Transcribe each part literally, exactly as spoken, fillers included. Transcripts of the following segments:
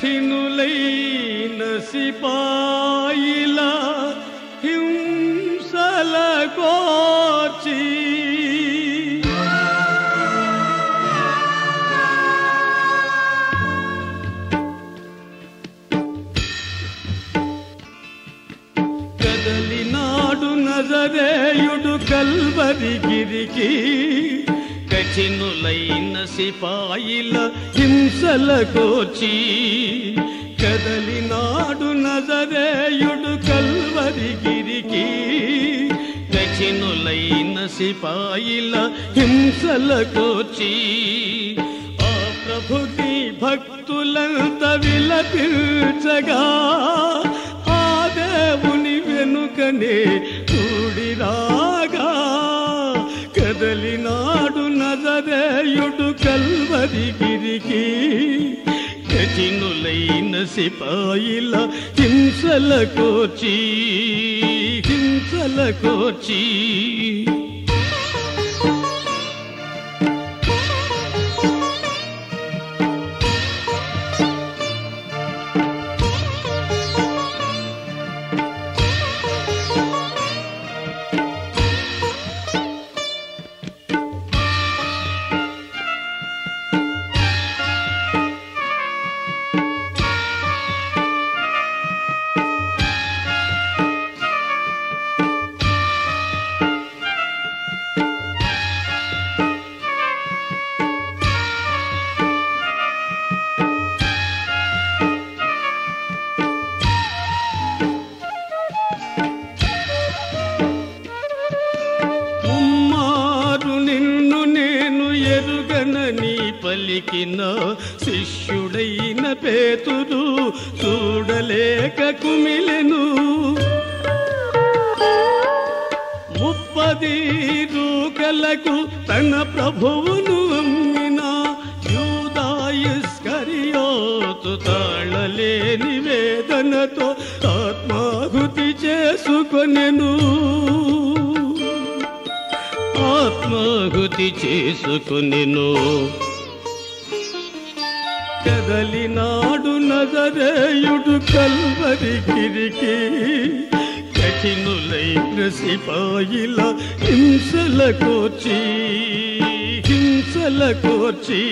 కఠినులైన సిపాయిల హింసల కోర్చి కదలినాడు నజరేయుడు కల్వరిగిరికి కఠినులైన సిపాయిల హింసల కోర్చి కదలినాడు నజరేయుడు కల్వరిగిరికి కఠినులైన సిపాయిల హింసల కోర్చి ఆ ప్రభుని భక్తులంత విలపించగా ఆ దేవుని వెనుకనే కూడిరాగా కదలినాడు నజరేయుడు కల్వరిగిరికి కఠినులైన సిపాయిల హింసల కోర్చి హింసల కోర్చి ఎరుగనని పలికిన శిష్యుడైన పేతురు చూడలేక కుమిలెను. ముప్పది రూకలకు తన ప్రభువును అమ్మిన యూదా ఇస్కరియోతు తాళలేని వేదనతో ఆత్మాహుతి చేసుకొనెను ఆత్మాహుతి చేసుకొనెను. కదలినాడు నజరేయుడు కల్వరిగిరికి కఠినులైన సిపాయిల హింసల కోర్చి హింసల కోర్చి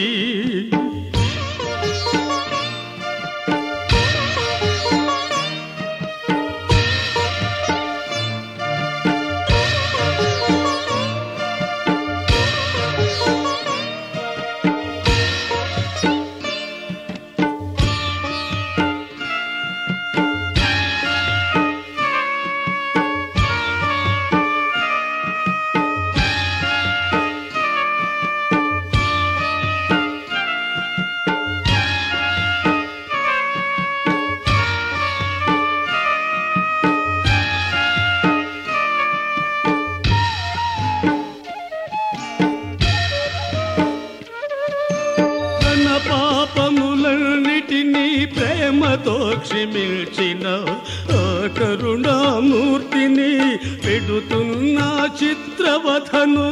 పాపములన్నిటినీ ప్రేమతో క్షమించిన ఆ కరుణామూర్తిని పెడుతున్న చిత్రవథను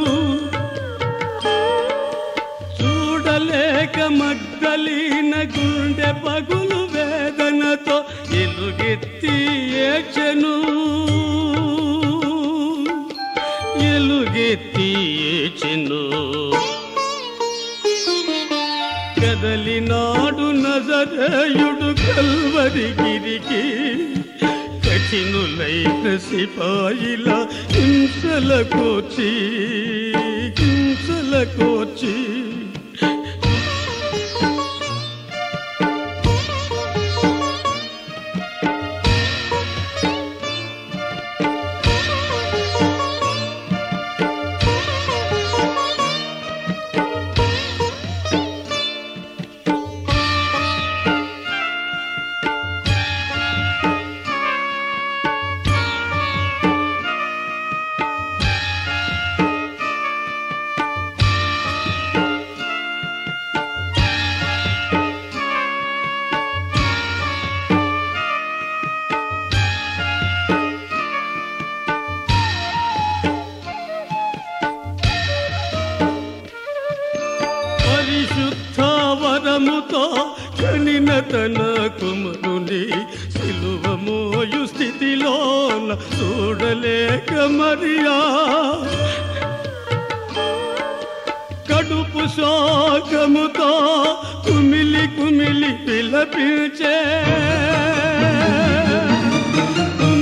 చూడలేక మగ్దలీన గుండె పగులు వేదనతో ఎలుగెత్తి ఏడ్చెను ఎలుగెత్తి ఏడ్చెను. కదలినాడు నజరేయుడు కల్వరిగిరికి కఠినులైన సిపాయిల హింసల కోర్చి హింసల కోర్చి బలముతో కనిన తన కుమరుని సిలువ మోయు స్థితిలోన చూడలేక మరియా కడుపు శోకముతో కుమిలి కుమిలి పిలపించే